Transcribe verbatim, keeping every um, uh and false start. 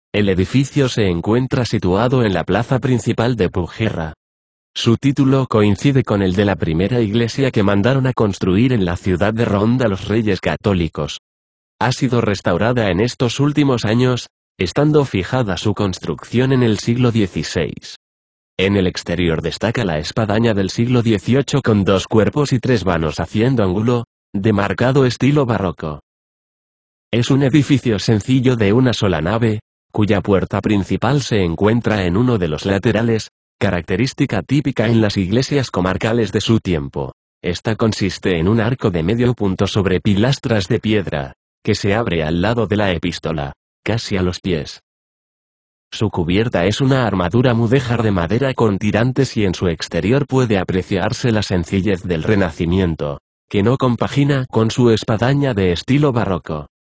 El edificio se encuentra situado en la plaza principal de Puigcerdá. Su título coincide con el de la primera iglesia que mandaron a construir en la ciudad de Ronda los Reyes Católicos. Ha sido restaurada en estos últimos años, estando fijada su construcción en el siglo dieciséis. En el exterior destaca la espadaña del siglo dieciocho con dos cuerpos y tres vanos haciendo ángulo, de marcado estilo barroco. Es un edificio sencillo de una sola nave, cuya puerta principal se encuentra en uno de los laterales, característica típica en las iglesias comarcales de su tiempo. Esta consiste en un arco de medio punto sobre pilastras de piedra, que se abre al lado de la epístola, casi a los pies. Su cubierta es una armadura mudéjar de madera con tirantes y en su exterior puede apreciarse la sencillez del Renacimiento, que no compagina con su espadaña de estilo barroco.